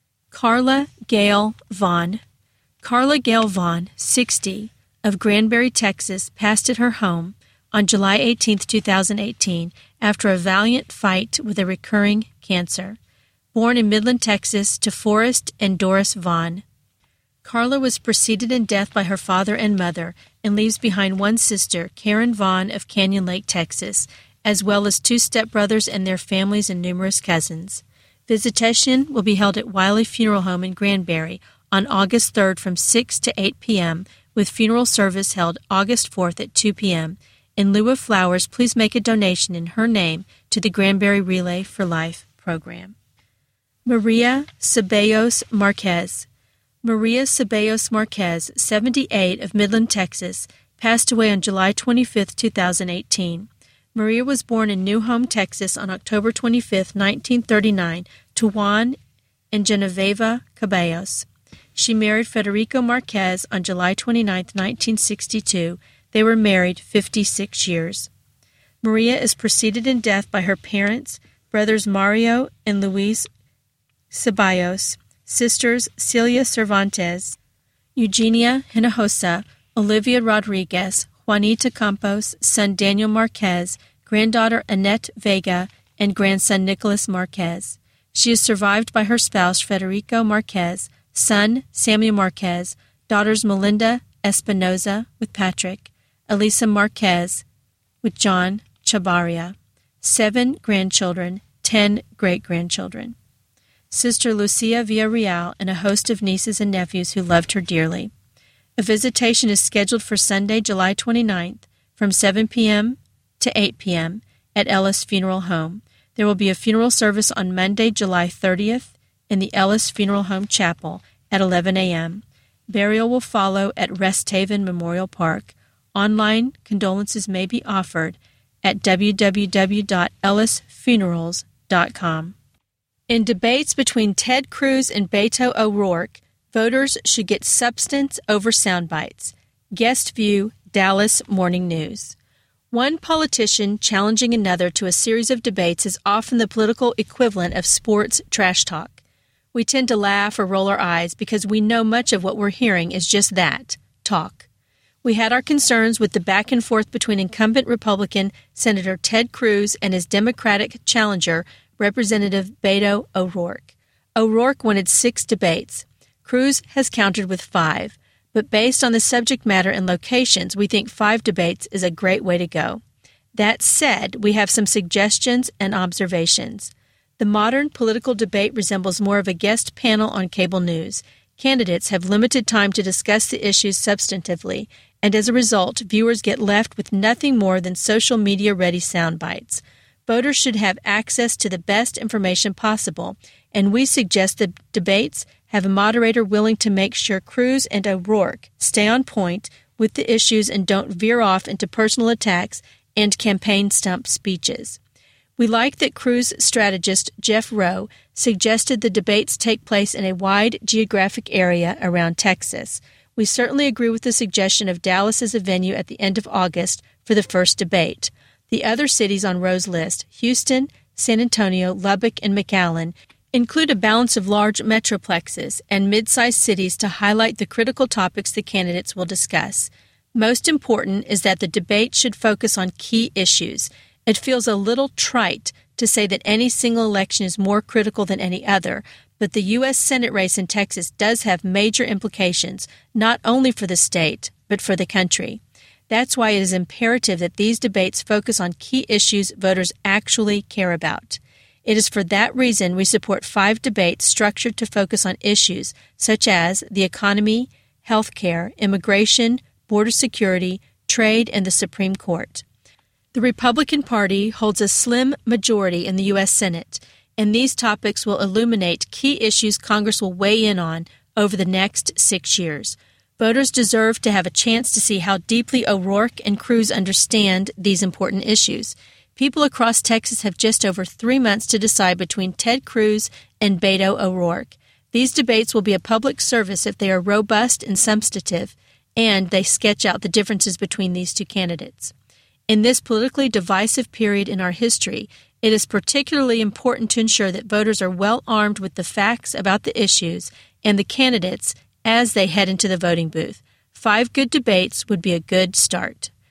Carla Gail Vaughn. Carla Gail Vaughn, sixty, of Granbury, Texas, passed at her home on July eighteenth, two thousand eighteen, after a valiant fight with a recurring cancer. Born in Midland, Texas, to Forrest and Doris Vaughn. Carla was preceded in death by her father and mother and leaves behind one sister, Karen Vaughn of Canyon Lake, Texas, as well as two stepbrothers and their families and numerous cousins. Visitation will be held at Wiley Funeral Home in Granbury on August third from six to eight p.m., with funeral service held August fourth at two p.m. In lieu of flowers, please make a donation in her name to the Granbury Relay for Life program. Maria Ceballos Marquez. Maria Ceballos Marquez, seventy-eight, of Midland, Texas, passed away on July twenty-fifth, two thousand eighteen. Maria was born in New Home, Texas on October twenty-fifth, nineteen thirty-nine, to Juan and Genoveva Ceballos. She married Federico Marquez on July twenty-ninth, nineteen sixty-two. They were married fifty-six years. Maria is preceded in death by her parents, brothers Mario and Luis Ceballos, sisters Celia Cervantes, Eugenia Hinojosa, Olivia Rodriguez, Juanita Campos, son Daniel Marquez, granddaughter Annette Vega, and grandson Nicholas Marquez. She is survived by her spouse Federico Marquez, son Samuel Marquez, daughters Melinda Espinoza with Patrick, Elisa Marquez with John Chavarria, seven grandchildren, ten great-grandchildren. Sister Lucia Villarreal, and a host of nieces and nephews who loved her dearly. A visitation is scheduled for Sunday, July twenty-ninth, from seven p.m. to eight p.m. at Ellis Funeral Home. There will be a funeral service on Monday, July thirtieth, in the Ellis Funeral Home Chapel at eleven a.m. Burial will follow at Rest Haven Memorial Park. Online condolences may be offered at w w w dot ellis funerals dot com. In debates between Ted Cruz and Beto O'Rourke, voters should get substance over sound bites. Guest view, Dallas Morning News. One politician challenging another to a series of debates is often the political equivalent of sports trash talk. We tend to laugh or roll our eyes because we know much of what we're hearing is just that, talk. We had our concerns with the back and forth between incumbent Republican Senator Ted Cruz and his Democratic challenger, Representative Beto O'Rourke. O'Rourke wanted six debates. Cruz has countered with five, but based on the subject matter and locations, we think five debates is a great way to go. That said, we have some suggestions and observations. The modern political debate resembles more of a guest panel on cable news. Candidates have limited time to discuss the issues substantively, and as a result, viewers get left with nothing more than social media-ready sound bites. Voters should have access to the best information possible, and we suggest that debates have a moderator willing to make sure Cruz and O'Rourke stay on point with the issues and don't veer off into personal attacks and campaign stump speeches. We like that Cruz strategist Jeff Rowe suggested the debates take place in a wide geographic area around Texas. We certainly agree with the suggestion of Dallas as a venue at the end of August for the first debate. The other cities on Rowe's list, Houston, San Antonio, Lubbock, and McAllen, include a balance of large metroplexes and mid-sized cities to highlight the critical topics the candidates will discuss. Most important is that the debate should focus on key issues. It feels a little trite to say that any single election is more critical than any other, but the U S Senate race in Texas does have major implications, not only for the state, but for the country. That's why it is imperative that these debates focus on key issues voters actually care about. It is for that reason we support five debates structured to focus on issues such as the economy, health care, immigration, border security, trade, and the Supreme Court. The Republican Party holds a slim majority in the U S Senate, and these topics will illuminate key issues Congress will weigh in on over the next six years. Voters deserve to have a chance to see how deeply O'Rourke and Cruz understand these important issues. People across Texas have just over three months to decide between Ted Cruz and Beto O'Rourke. These debates will be a public service if they are robust and substantive, and they sketch out the differences between these two candidates. In this politically divisive period in our history, it is particularly important to ensure that voters are well armed with the facts about the issues and the candidates as they head into the voting booth. Five good debates would be a good start.